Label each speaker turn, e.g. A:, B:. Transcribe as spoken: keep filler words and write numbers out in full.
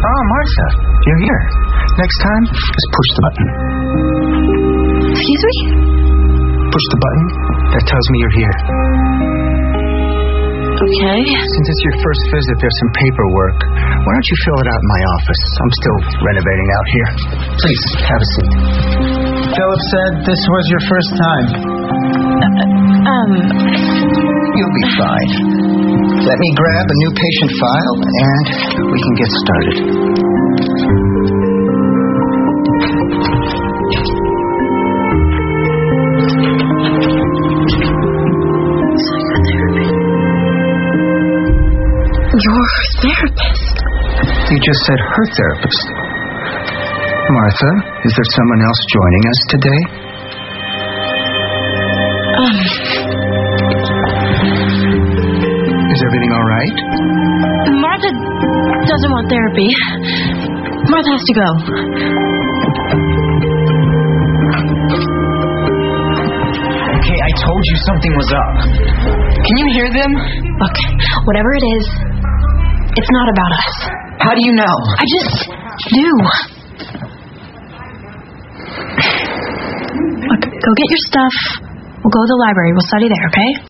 A: Oh, Martha, you're here. Next time, just push the button.
B: Excuse me?
A: Push the button that tells me you're here.
B: Okay.
A: Since it's your first visit, there's some paperwork. Why don't you fill it out in my office? I'm still renovating out here. Please, have a seat.
C: Philip said this was your first time.
B: Uh, um...
A: You'll be fine. Let me grab a new patient file, and we can get started.
B: Your therapist?
A: You just said her therapist. Martha, is there someone else joining us today?
B: Um...
A: Is everything all right?
B: Martha doesn't want therapy. Martha has to go.
C: Okay, I told you something was up. Can you hear them?
B: Look, whatever it is, it's not about us.
C: How do you know?
B: I just do. Look, go get your stuff. We'll go to the library. We'll study there, okay?